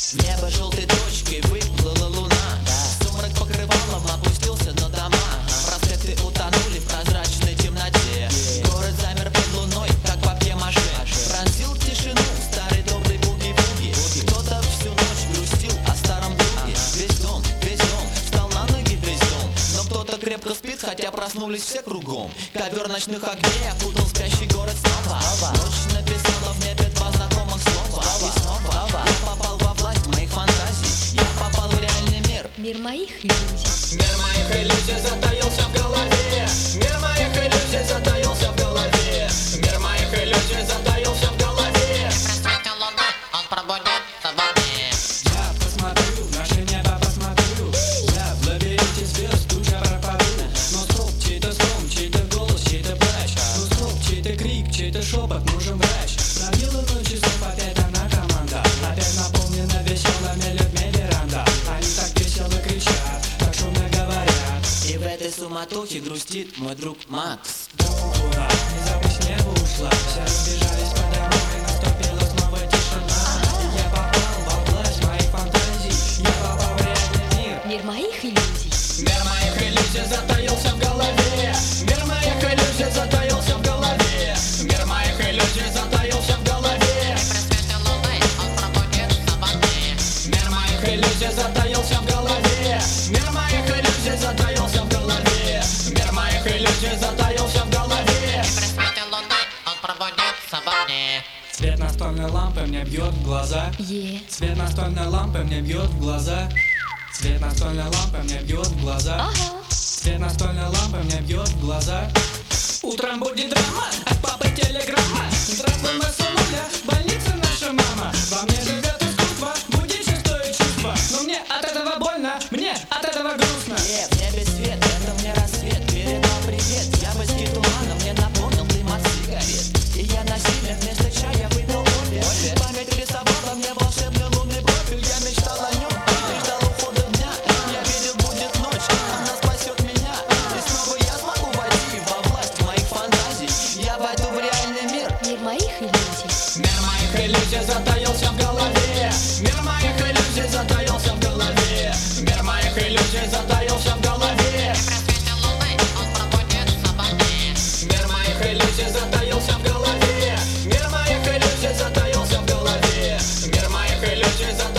В небо желтой точкой выплыла луна. Сумрак покрывалом опустился на дома. Проспекты утонули в прозрачной темноте. Город замер под луной, как папье-маше. Пронзил тишину старый добрый буги-буги. Кто-то всю ночь грустил о старом друге. Весь дом встал на ноги весь дом. Но кто-то крепко спит, хотя проснулись все кругом. Ковер ночных огней окутал спящий город снова. Ночь написала в небе два знакомых слова. И снова я попал во власть моих фантазий. Я попал в реальный мир. Мир моих иллюзий. Мир моих иллюзий затаился в голове. Мир моих иллюзий затаился в голове. Мир моих иллюзий затаился в голове. Просветил луной, он пробудится во мне. Я посмотрю, в наше небо посмотрю. Я в лабиринте звезд уже пропаду. Но стоп, чей-то стон, чей-то голос, чей-то плач. Ну стоп, чей-то крик, чей-то шепот, нужен врач. Пробила ночь часов, опять она команда. Опять наполнена веселыми людьми веранда. Они так весело кричат, так шумно говорят. И в этой суматохе грустит мой друг Макс. Луна внезапно с неба ушла. Все разбежались по домам, и наступила снова тишина. И я попал во власть моих фантазий. Я попал в реальный мир. Мир моих иллюзий. Мир моих иллюзий затаился в голове. Мир моих иллюзий затаился в голове. Мир моих иллюзий затаился в голове. Просветил луной, он пробудится во мне. Мир моих иллюзий затаился в голове. Мир моих иллюзий затаился в голове. Мир моих иллюзий затаился в голове. Просветил луной, он пробудится во мне. Свет настольной лампы мне бьет в глаза. Свет настольной лампы мне бьет в глаза. Свет настольной лампы мне бьет в глаза. Свет настольной лампы мне бьет в глаза. Утром будет драма, от папы телеграмма. Здравствуй, мы Сулуля, больница наша мама. Во мне живет искусство, будить шестое чувство. Но мне от этого больно, мне от этого грустно. В небе свет, это мне рассвет. Передал привет, я в эске тумана. Мне напомнил дым от сигарет. И я насильно вместо чая выпил кофе. Память рисовала мне волшебный лунный профиль. Я мечтал о нем, и ждал ухода дня. Я видел, будет ночь, она спасет меня. И снова я смогу войти во власть моих фантазий. Я войду в реальный мир. Мир моих иллюзий. Мир моих иллюзий затаился в голове. Мир моих иллюзий затаился в голове. Мир моих иллюзий затаился в голове. Просветил луной, он пробудится во мне. Мир моих иллюзий затаился в голове. Мир моих иллюзий затаился в голове. Мир моих иллюзий затаился